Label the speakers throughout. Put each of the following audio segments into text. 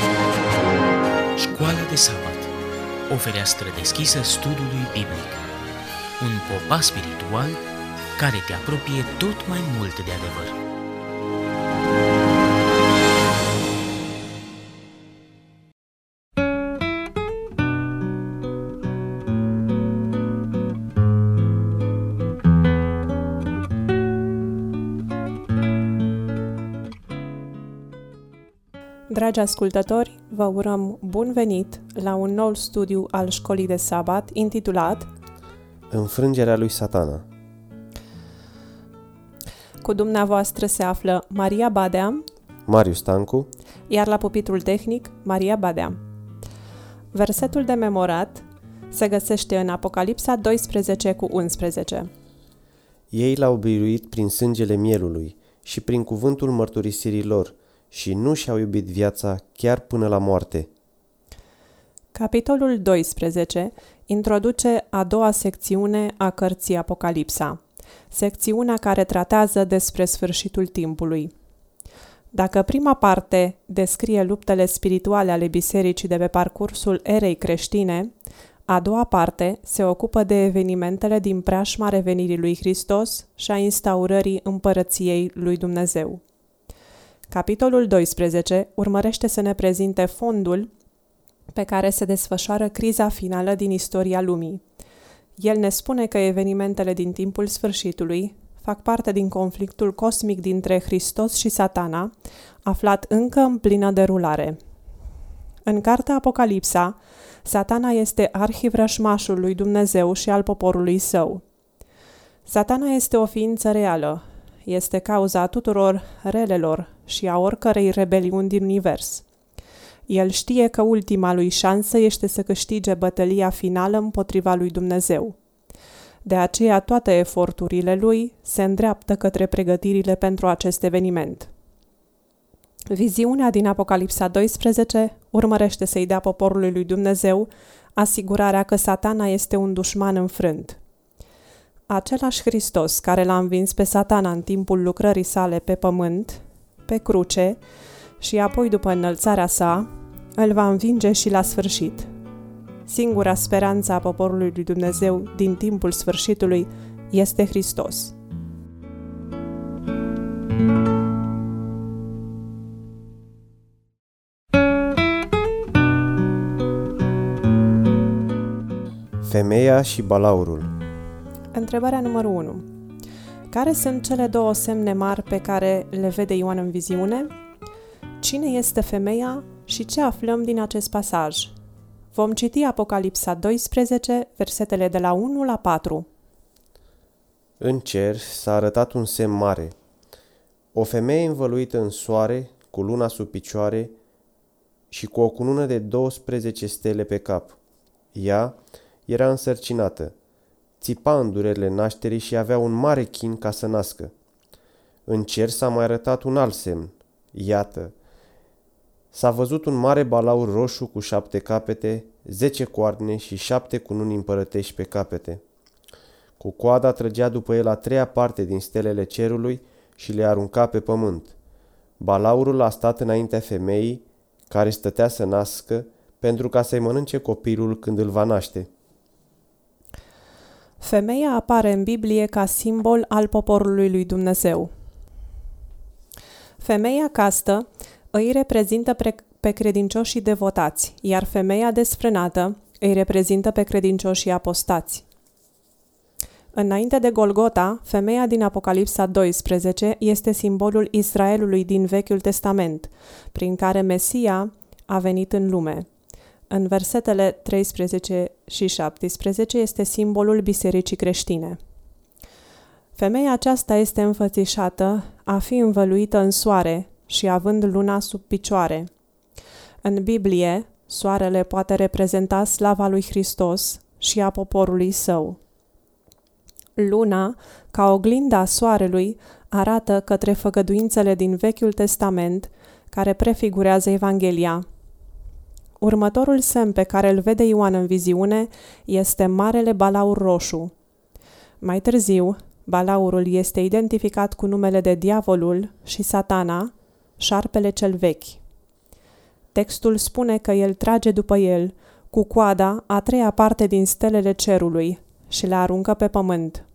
Speaker 1: Școala de sabat, o fereastră deschisă studiului biblic, un popas spiritual care te apropie tot mai mult de adevăr.
Speaker 2: Dragi ascultători, vă urăm bun venit la un nou studiu al școlii de sabat intitulat
Speaker 3: Înfrângerea lui Satana.
Speaker 2: Cu dumneavoastră se află Maria Badea,
Speaker 3: Marius Stancu,
Speaker 2: iar la pupitrul tehnic Maria Badea. Versetul de memorat se găsește în Apocalipsa 12:11.
Speaker 3: Ei l-au biruit prin sângele mielului și prin cuvântul mărturisirii lor și nu și-au iubit viața chiar până la moarte.
Speaker 2: Capitolul 12 introduce a doua secțiune a cărții Apocalipsa, secțiunea care tratează despre sfârșitul timpului. Dacă prima parte descrie luptele spirituale ale bisericii de pe parcursul erei creștine, a doua parte se ocupă de evenimentele din preajma revenirii lui Hristos și a instaurării împărăției lui Dumnezeu. Capitolul 12 urmărește să ne prezinte fondul pe care se desfășoară criza finală din istoria lumii. El ne spune că evenimentele din timpul sfârșitului fac parte din conflictul cosmic dintre Hristos și Satana, aflat încă în plină derulare. În cartea Apocalipsa, Satana este arhivrășmașul lui Dumnezeu și al poporului său. Satana este o ființă reală, este cauza tuturor relelor și a oricărei rebeliuni din univers. El știe că ultima lui șansă este să câștige bătălia finală împotriva lui Dumnezeu. De aceea toate eforturile lui se îndreaptă către pregătirile pentru acest eveniment. Viziunea din Apocalipsa 12 urmărește să-i dea poporului lui Dumnezeu asigurarea că Satana este un dușman înfrânt. Același Hristos care l-a învins pe Satana în timpul lucrării sale pe pământ, pe cruce și apoi după înălțarea sa, îl va învinge și la sfârșit. Singura speranță a poporului lui Dumnezeu din timpul sfârșitului este Hristos.
Speaker 3: Femeia și balaurul.
Speaker 2: Întrebarea numărul 1. Care sunt cele două semne mari pe care le vede Ioan în viziune? Cine este femeia și ce aflăm din acest pasaj? Vom citi Apocalipsa 12, versetele de la 1 la 4.
Speaker 3: În cer s-a arătat un semn mare. O femeie învăluită în soare, cu luna sub picioare și cu o cunună de 12 stele pe cap. Ea era însărcinată, țipa în durerile nașterii și avea un mare chin ca să nască. În cer s-a mai arătat un alt semn. Iată, s-a văzut un mare balaur roșu cu 7 capete, 10 coarne și 7 cununi împărătești pe capete. Cu coada trăgea după el a treia parte din stelele cerului și le arunca pe pământ. Balaurul a stat înaintea femeii, care stătea să nască, pentru ca să-i mănânce copilul când îl va naște.
Speaker 2: Femeia apare în Biblie ca simbol al poporului lui Dumnezeu. Femeia castă îi reprezintă pe credincioșii devotați, iar femeia desfrânată îi reprezintă pe credincioșii apostați. Înainte de Golgota, femeia din Apocalipsa 12 este simbolul Israelului din Vechiul Testament, prin care Mesia a venit în lume. În versetele 13 și 17 este simbolul bisericii creștine. Femeia aceasta este înfățișată a fi învăluită în soare și având luna sub picioare. În Biblie, soarele poate reprezenta slava lui Hristos și a poporului său. Luna, ca oglinda soarelui, arată către făgăduințele din Vechiul Testament, care prefigurează Evanghelia. Următorul semn pe care îl vede Ioan în viziune este marele balaur roșu. Mai târziu, balaurul este identificat cu numele de Diavolul și Satana, șarpele cel vechi. Textul spune că el trage după el, cu coada, a treia parte din stelele cerului și le aruncă pe pământ.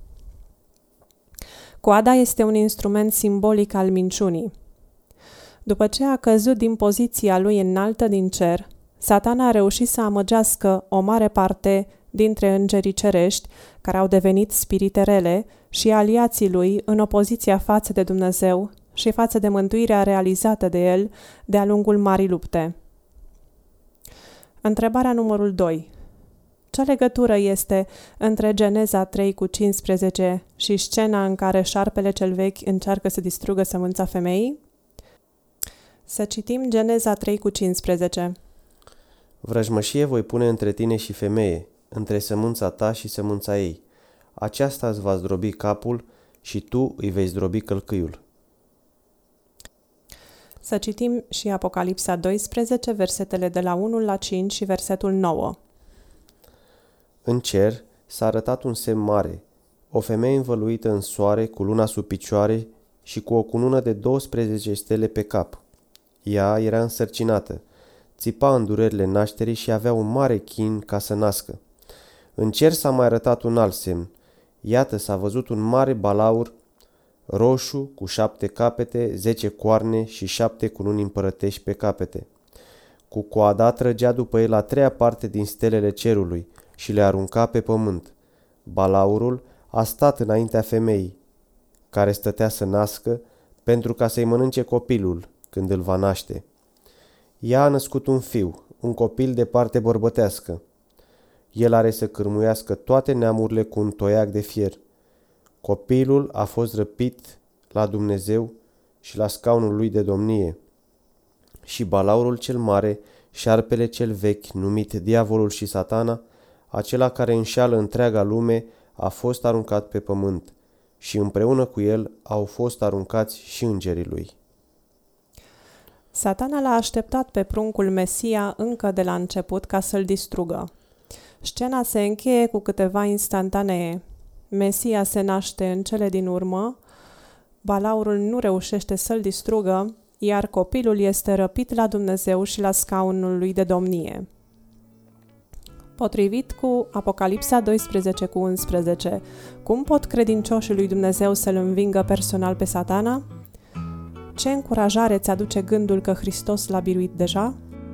Speaker 2: Coada este un instrument simbolic al minciunii. După ce a căzut din poziția lui înaltă din cer, Satana a reușit să amăgească o mare parte dintre îngerii cerești, care au devenit spirite rele, și aliații lui în opoziția față de Dumnezeu și față de mântuirea realizată de el de-a lungul marii lupte. Întrebarea numărul 2. Ce legătură este între Geneza 3:15 și scena în care șarpele cel vechi încearcă să distrugă sămânța femeii? Să citim Geneza 3:15.
Speaker 3: Vrăjmășie voi pune între tine și femeie, între sămânța ta și sămânța ei. Aceasta îți va zdrobi capul și tu îi vei zdrobi călcâiul.
Speaker 2: Să citim și Apocalipsa 12, versetele de la 1 la 5 și versetul 9.
Speaker 3: În cer s-a arătat un semn mare, o femeie învăluită în soare, cu luna sub picioare și cu o cunună de 12 stele pe cap. Ea era însărcinată, țipa în durerile nașterii și avea un mare chin ca să nască. În cer s-a mai arătat un alt semn. Iată, s-a văzut un mare balaur roșu cu 7 capete, 10 coarne și 7 cununi împărătești pe capete. Cu coada trăgea după el a treia parte din stelele cerului și le arunca pe pământ. Balaurul a stat înaintea femeii, care stătea să nască, pentru ca să-i mănânce copilul când îl va naște. Ea a născut un fiu, un copil de parte bărbătească. El are să cârmuiască toate neamurile cu un toiac de fier. Copilul a fost răpit la Dumnezeu și la scaunul lui de domnie. Și balaurul cel mare, șarpele cel vechi, numit Diavolul și Satana, acela care înșeală întreaga lume, a fost aruncat pe pământ și împreună cu el au fost aruncați și îngerii lui.
Speaker 2: Satana l-a așteptat pe pruncul Mesia încă de la început ca să-l distrugă. Scena se încheie cu câteva instantanee. Mesia se naște în cele din urmă, balaurul nu reușește să-l distrugă, iar copilul este răpit la Dumnezeu și la scaunul lui de domnie. Potrivit cu Apocalipsa 12:11, cum pot credincioșii lui Dumnezeu să-l învingă personal pe Satana? Ce încurajare îți aduce gândul că Hristos l-a biruit deja?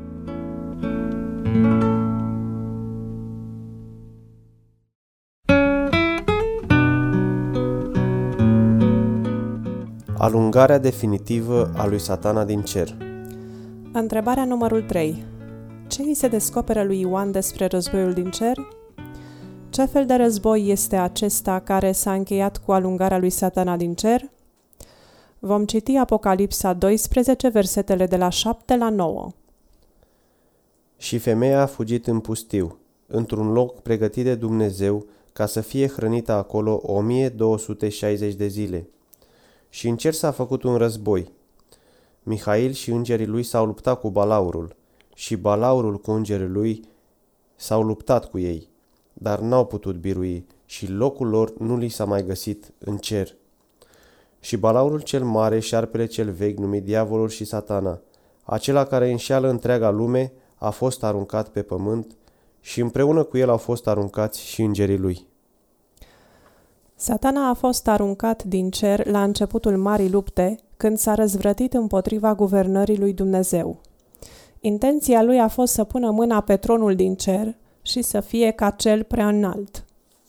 Speaker 3: Alungarea definitivă a lui Satana din cer.
Speaker 2: Întrebarea numărul 3. Ce îi se descoperă lui Ioan despre războiul din cer? Ce fel de război este acesta care s-a încheiat cu alungarea lui Satana din cer? Vom citi Apocalipsa 12, versetele de la 7 la 9.
Speaker 3: Și femeia a fugit în pustiu, într-un loc pregătit de Dumnezeu, ca să fie hrănită acolo 1260 de zile. Și în cer s-a făcut un război. Mihail și îngerii lui s-au luptat cu balaurul și balaurul cu îngerii lui s-au luptat cu ei, dar n-au putut birui și locul lor nu li s-a mai găsit în cer. Și balaurul cel mare, șarpele cel vechi, numit Diavolul și Satana, acela care înșeală întreaga lume, a fost aruncat pe pământ și împreună cu el au fost aruncați și îngerii lui.
Speaker 2: Satana a fost aruncat din cer la începutul marii lupte, când s-a răzvrătit împotriva guvernării lui Dumnezeu. Intenția lui a fost să pună mâna pe tronul din cer și să fie ca cel prea înalt.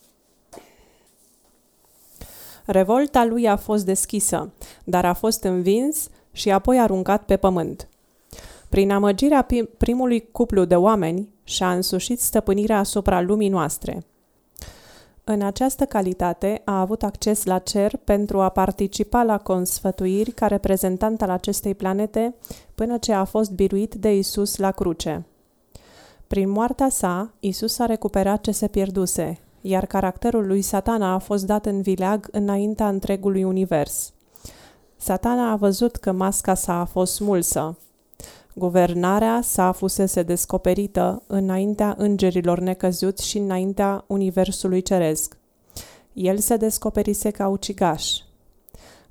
Speaker 2: Revolta lui a fost deschisă, dar a fost învins și apoi aruncat pe pământ. Prin amăgirea primului cuplu de oameni, și-a însușit stăpânirea asupra lumii noastre. În această calitate a avut acces la cer pentru a participa la consfătuiri ca reprezentant al acestei planete până ce a fost biruit de Isus la cruce. Prin moartea sa, Isus a recuperat ce se pierduse, iar caracterul lui Satana a fost dat în vileag înaintea întregului univers. Satana a văzut că masca sa a fost smulsă. Guvernarea sa fusese descoperită înaintea îngerilor necăzuți și înaintea universului ceresc. El se descoperise ca ucigaș.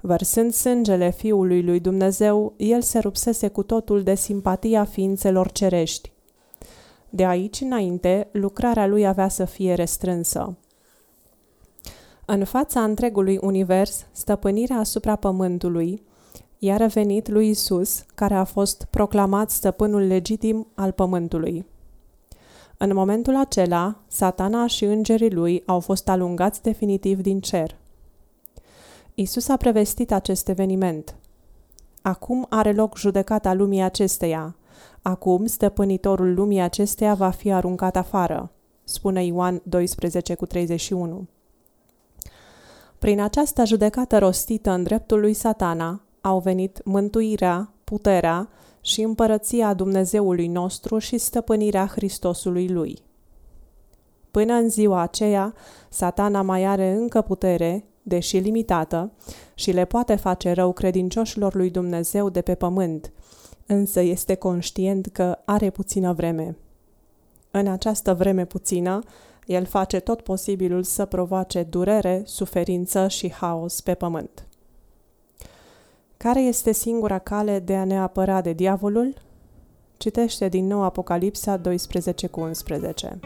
Speaker 2: Vărsând sângele Fiului lui Dumnezeu, el se rupsese cu totul de simpatia ființelor cerești. De aici înainte, lucrarea lui avea să fie restrânsă. În fața întregului univers, stăpânirea asupra pământului i-a revenit lui Isus, care a fost proclamat stăpânul legitim al pământului. În momentul acela, Satana și îngerii lui au fost alungați definitiv din cer. Isus a prevestit acest eveniment. Acum are loc judecata lumii acesteia. Acum stăpânitorul lumii acesteia va fi aruncat afară, spune Ioan 12:31. Prin această judecată rostită în dreptul lui Satana au venit mântuirea, puterea și împărăția Dumnezeului nostru și stăpânirea Hristosului lui. Până în ziua aceea, Satana mai are încă putere, deși limitată, și le poate face rău credincioșilor lui Dumnezeu de pe pământ, însă este conștient că are puțină vreme. În această vreme puțină, el face tot posibilul să provoace durere, suferință și haos pe pământ. Care este singura cale de a ne apăra de diavolul? Citește din nou Apocalipsa 12:11.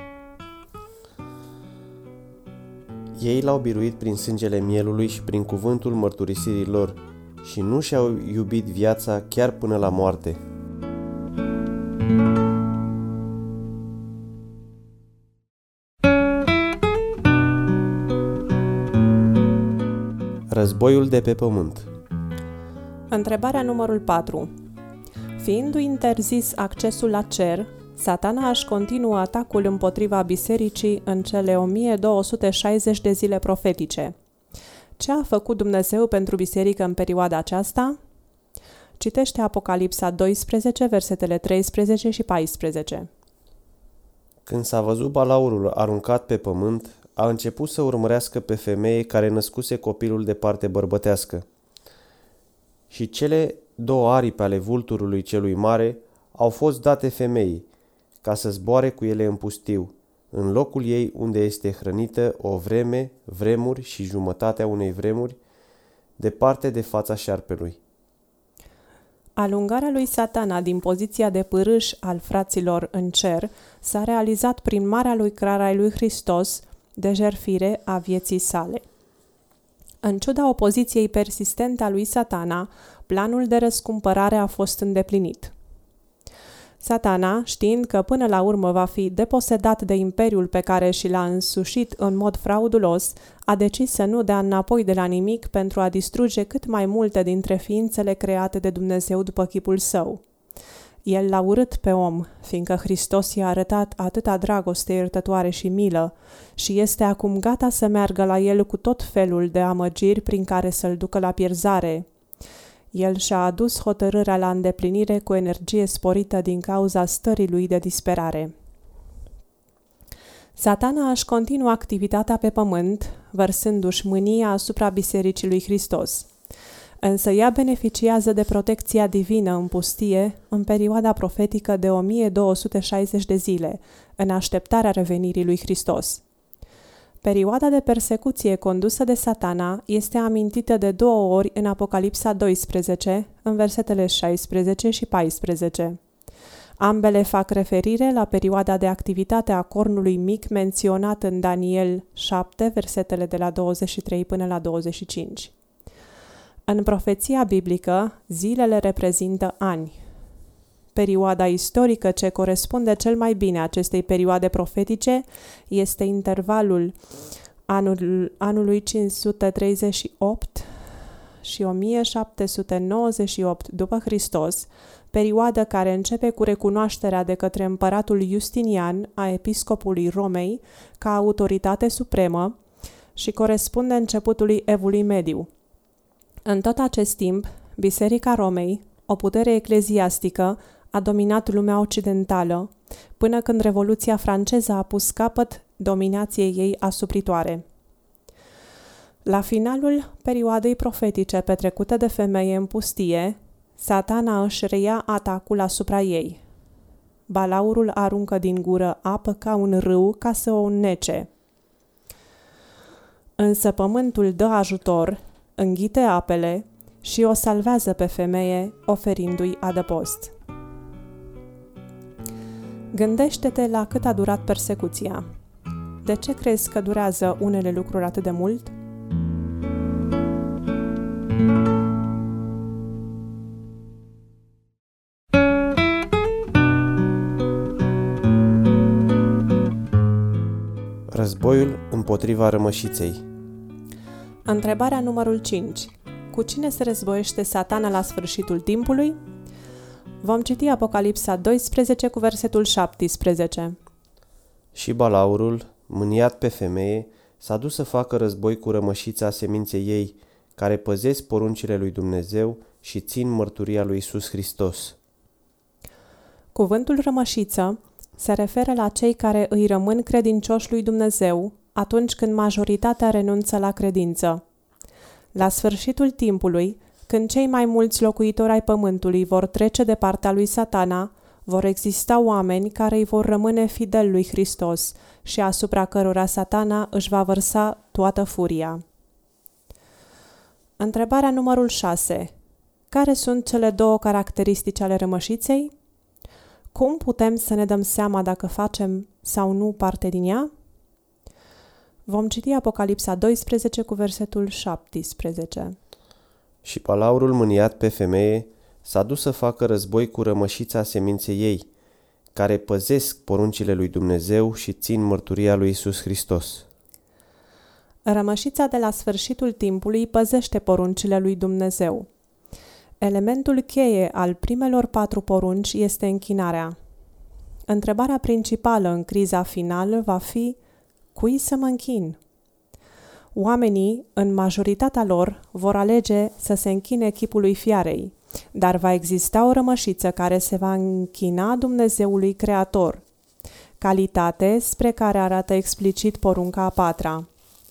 Speaker 3: Ei l-au biruit prin sângele mielului și prin cuvântul mărturisirii lor și nu și-au iubit viața chiar până la moarte. Războiul de pe pământ.
Speaker 2: Întrebarea numărul 4. Fiindu-i interzis accesul la cer, Satana își continuă atacul împotriva bisericii în cele 1260 de zile profetice. Ce a făcut Dumnezeu pentru biserică în perioada aceasta? Citește Apocalipsa 12, versetele 13 și 14.
Speaker 3: Când s-a văzut balaurul aruncat pe pământ, a început să urmărească pe femeie care născuse copilul de parte bărbătească. Și cele 2 aripi ale vulturului celui mare au fost date femeii, ca să zboare cu ele în pustiu, în locul ei unde este hrănită o vreme, vremuri și jumătatea unei vremuri, departe de fața șarpelui.
Speaker 2: Alungarea lui Satana din poziția de pârâș al fraților în cer s-a realizat prin marea lucrare a lui Hristos de jertfire a vieții sale. În ciuda opoziției persistente a lui Satana, planul de răscumpărare a fost îndeplinit. Satana, știind că până la urmă va fi deposedat de imperiul pe care și l-a însușit în mod fraudulos, a decis să nu dea înapoi de la nimic pentru a distruge cât mai multe dintre ființele create de Dumnezeu după chipul său. El l-a urât pe om, fiindcă Hristos i-a arătat atâta dragoste iertătoare și milă și este acum gata să meargă la el cu tot felul de amăgiri prin care să-l ducă la pierzare. El și-a adus hotărârea la îndeplinire cu energie sporită din cauza stării lui de disperare. Satana își continuă activitatea pe pământ, vărsându-și mânia asupra Bisericii lui Hristos. Însă ea beneficiază de protecția divină în pustie în perioada profetică de 1260 de zile, în așteptarea revenirii lui Hristos. Perioada de persecuție condusă de Satana este amintită de 2 ori în Apocalipsa 12, în versetele 16 și 14. Ambele fac referire la perioada de activitate a cornului mic menționat în Daniel 7, versetele de la 23 până la 25. În profeția biblică, zilele reprezintă ani. Perioada istorică ce corespunde cel mai bine acestei perioade profetice este intervalul anului 538 și 1798 după Hristos, perioadă care începe cu recunoașterea de către împăratul Justinian a episcopului Romei ca autoritate supremă și corespunde începutului Evului Mediu. În tot acest timp, Biserica Romei, o putere ecleziastică, a dominat lumea occidentală, până când Revoluția franceză a pus capăt dominației ei asupritoare. La finalul perioadei profetice petrecute de femeie în pustie, Satana își reia atacul asupra ei. Balaurul aruncă din gură apă ca un râu ca să o înnece. Însă pământul dă ajutor înghite apele și o salvează pe femeie, oferindu-i adăpost. Gândește-te la cât a durat persecuția. De ce crezi că durează unele lucruri atât de mult?
Speaker 3: Războiul împotriva rămășiței.
Speaker 2: Întrebarea numărul 5. Cu cine se războiește Satana la sfârșitul timpului? Vom citi Apocalipsa 12 cu versetul 17.
Speaker 3: Și Balaurul, mâniat pe femeie, s-a dus să facă război cu rămășița seminței ei, care păzesc poruncile lui Dumnezeu și țin mărturia lui Iisus Hristos.
Speaker 2: Cuvântul rămășiță se referă la cei care îi rămân credincioși lui Dumnezeu atunci când majoritatea renunță la credință. La sfârșitul timpului, când cei mai mulți locuitori ai pământului vor trece de partea lui Satana, vor exista oameni care îi vor rămâne fideli lui Hristos și asupra cărora Satana își va vărsa toată furia. Întrebarea numărul 6. Care sunt cele două caracteristici ale rămășiței? Cum putem să ne dăm seama dacă facem sau nu parte din ea? Vom citi Apocalipsa 12 cu versetul 17.
Speaker 3: Și Balaurul, mâniat pe femeie, s-a dus să facă război cu rămășița seminței ei, care păzesc poruncile lui Dumnezeu și țin mărturia lui Iisus Hristos.
Speaker 2: Rămășița de la sfârșitul timpului păzește poruncile lui Dumnezeu. Elementul cheie al primelor 4 porunci este închinarea. Întrebarea principală în criza finală va fi: cui să mă închin? Oamenii, în majoritatea lor, vor alege să se închine chipului fiarei, dar va exista o rămășiță care se va închina Dumnezeului Creator, calitate spre care arată explicit porunca a 4-a.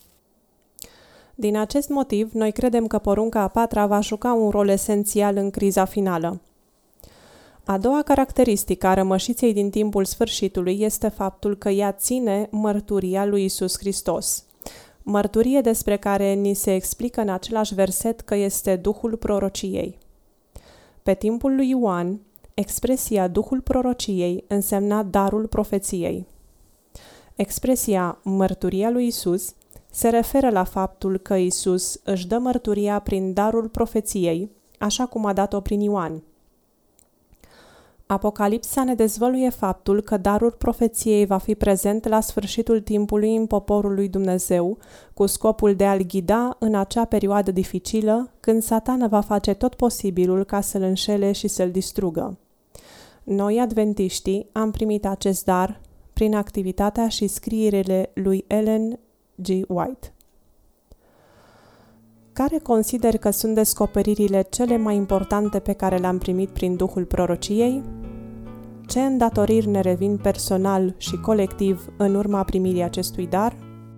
Speaker 2: Din acest motiv, noi credem că porunca a 4-a va juca un rol esențial în criza finală. A doua caracteristică a rămășiței din timpul sfârșitului este faptul că ea ține mărturia lui Iisus Hristos. Mărturie despre care ni se explică în același verset că este Duhul prorociei. Pe timpul lui Ioan, expresia Duhul prorociei însemna darul profeției. Expresia mărturia lui Iisus se referă la faptul că Iisus își dă mărturia prin darul profeției, așa cum a dat-o prin Ioan. Apocalipsa ne dezvăluie faptul că darul profeției va fi prezent la sfârșitul timpului în poporul lui Dumnezeu, cu scopul de a-l ghida în acea perioadă dificilă, când Satana va face tot posibilul ca să-l înșele și să-l distrugă. Noi, adventiștii, am primit acest dar prin activitatea și scrierile lui Ellen G. White. Care consider că sunt descoperirile cele mai importante pe care le-am primit prin Duhul prorociei? Ce îndatoriri ne revin personal și colectiv în urma primirii acestui dar?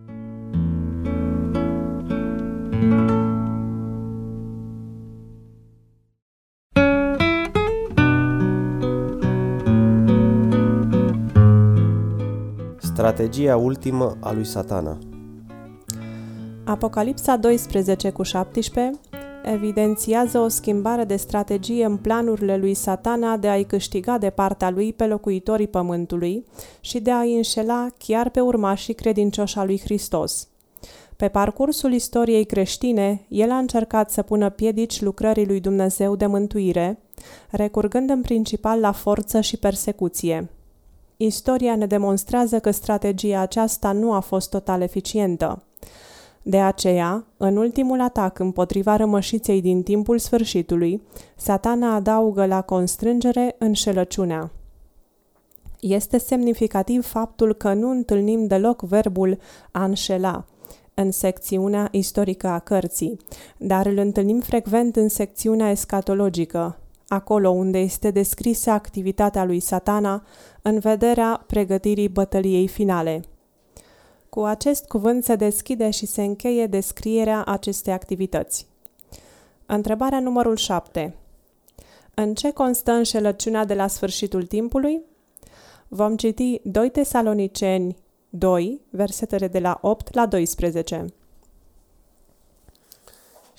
Speaker 3: Strategia ultimă a lui Satana.
Speaker 2: Apocalipsa 12 cu 17 evidențiază o schimbare de strategie în planurile lui Satana de a-i câștiga de partea lui pe locuitorii pământului și de a-i înșela chiar pe urmașii credincioși a lui Hristos. Pe parcursul istoriei creștine, el a încercat să pună piedici lucrării lui Dumnezeu de mântuire, recurgând în principal la forță și persecuție. Istoria ne demonstrează că strategia aceasta nu a fost total eficientă. De aceea, în ultimul atac împotriva rămășiței din timpul sfârșitului, Satana adaugă la constrângere înșelăciunea. Este semnificativ faptul că nu întâlnim deloc verbul a înșela în secțiunea istorică a cărții, dar îl întâlnim frecvent în secțiunea escatologică, acolo unde este descrisă activitatea lui Satana în vederea pregătirii bătăliei finale. Cu acest cuvânt se deschide și se încheie descrierea acestei activități. Întrebarea numărul 7. În ce constă înșelăciunea de la sfârșitul timpului? Vom citi 2 Tesaloniceni 2, versetele de la 8 la 12.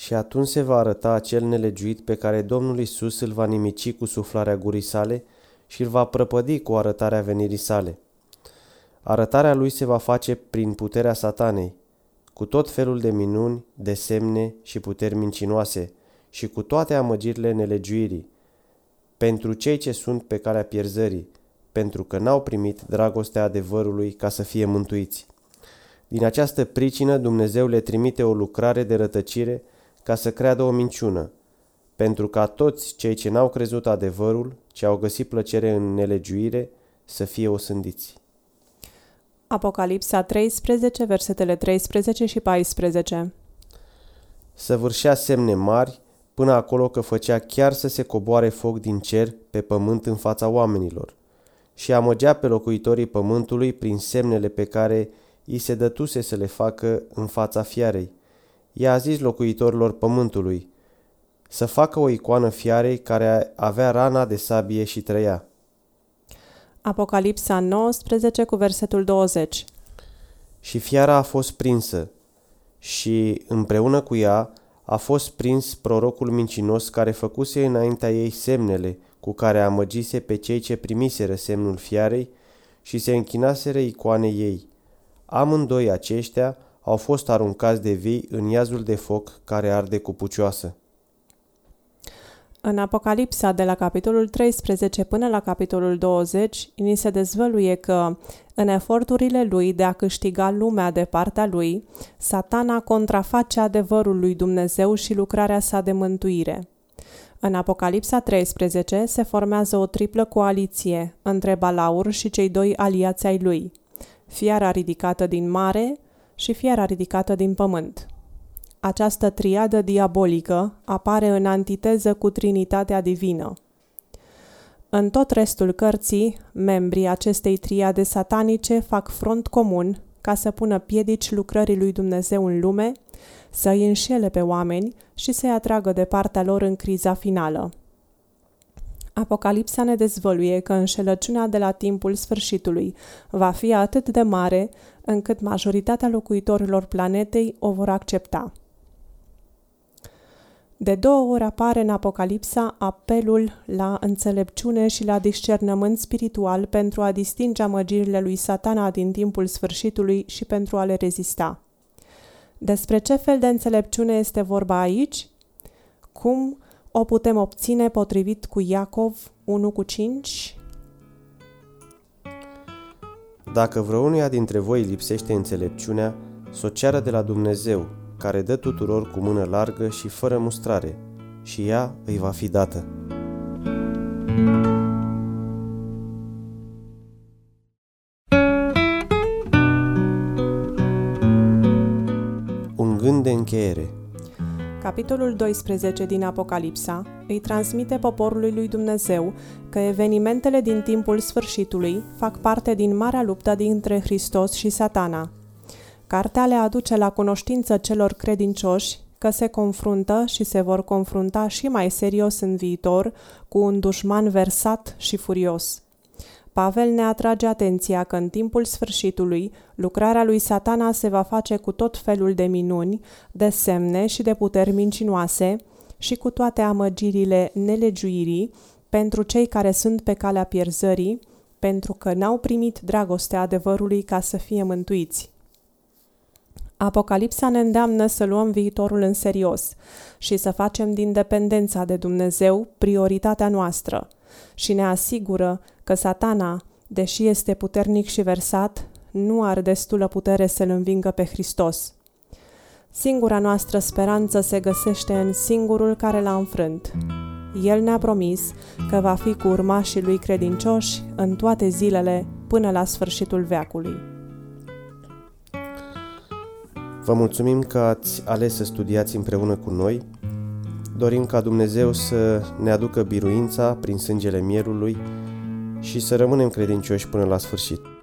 Speaker 3: Și atunci se va arăta acel nelegiuit pe care Domnul Iisus îl va nimici cu suflarea gurii sale și îl va prăpădi cu arătarea venirii sale. Arătarea lui se va face prin puterea Satanei, cu tot felul de minuni, de semne și puteri mincinoase și cu toate amăgirile nelegiuirii, pentru cei ce sunt pe calea pierzării, pentru că n-au primit dragostea adevărului ca să fie mântuiți. Din această pricină Dumnezeu le trimite o lucrare de rătăcire ca să creadă o minciună, pentru ca toți cei ce n-au crezut adevărul, ce au găsit plăcere în nelegiuire, să fie osândiți.
Speaker 2: Apocalipsa 13, versetele 13 și 14.
Speaker 3: Săvârșea semne mari, până acolo că făcea chiar să se coboare foc din cer pe pământ în fața oamenilor, și amăgea pe locuitorii pământului prin semnele pe care i se dătuse să le facă în fața fiarei. I-a zis locuitorilor pământului să facă o icoană fiarei care avea rana de sabie și trăia.
Speaker 2: Apocalipsa 19 cu versetul 20.
Speaker 3: Și fiara a fost prinsă și împreună cu ea a fost prins prorocul mincinos care făcuse înaintea ei semnele cu care amăgise pe cei ce primiseră semnul fiarei și se închinaseră icoanei ei. Amândoi aceștia au fost aruncați de vii în iazul de foc care arde cu pucioasă.
Speaker 2: În Apocalipsa de la capitolul 13 până la capitolul 20, ni se dezvăluie că, în eforturile lui de a câștiga lumea de partea lui, Satana contraface adevărul lui Dumnezeu și lucrarea sa de mântuire. În Apocalipsa 13 se formează o triplă coaliție între Balaur și cei doi aliați ai lui, fiara ridicată din mare și fiara ridicată din pământ. Această triadă diabolică apare în antiteză cu Trinitatea divină. În tot restul cărții, membrii acestei triade satanice fac front comun ca să pună piedici lucrării lui Dumnezeu în lume, să îi înșele pe oameni și să-i atragă de partea lor în criza finală. Apocalipsa ne dezvăluie că înșelăciunea de la timpul sfârșitului va fi atât de mare încât majoritatea locuitorilor planetei o vor accepta. De 2 ori apare în Apocalipsa apelul la înțelepciune și la discernământ spiritual pentru a distinge amăgirile lui Satana din timpul sfârșitului și pentru a le rezista. Despre ce fel de înțelepciune este vorba aici? Cum o putem obține potrivit cu Iacov 1:5?
Speaker 3: Dacă vreunuia dintre voi lipsește înțelepciunea, s-o ceară de la Dumnezeu, care dă tuturor cu mână largă și fără mustrare, și ea îi va fi dată. Un gând de încheiere.
Speaker 2: Capitolul 12 din Apocalipsa îi transmite poporului lui Dumnezeu că evenimentele din timpul sfârșitului fac parte din marea luptă dintre Hristos și Satana. Cartea le aduce la cunoștință celor credincioși că se confruntă și se vor confrunta și mai serios în viitor cu un dușman versat și furios. Pavel ne atrage atenția că în timpul sfârșitului lucrarea lui Satana se va face cu tot felul de minuni, de semne și de puteri mincinoase și cu toate amăgirile nelegiuirii pentru cei care sunt pe calea pierzării, pentru că n-au primit dragostea adevărului ca să fie mântuiți. Apocalipsa ne îndeamnă să luăm viitorul în serios și să facem din dependența de Dumnezeu prioritatea noastră și ne asigură că Satana, deși este puternic și versat, nu are destulă putere să-L învingă pe Hristos. Singura noastră speranță se găsește în singurul care l-a înfrânt. El ne-a promis că va fi cu urmașii lui credincioși în toate zilele până la sfârșitul veacului.
Speaker 3: Vă mulțumim că ați ales să studiați împreună cu noi. Dorim ca Dumnezeu să ne aducă biruința prin sângele mielului și să rămânem credincioși până la sfârșit.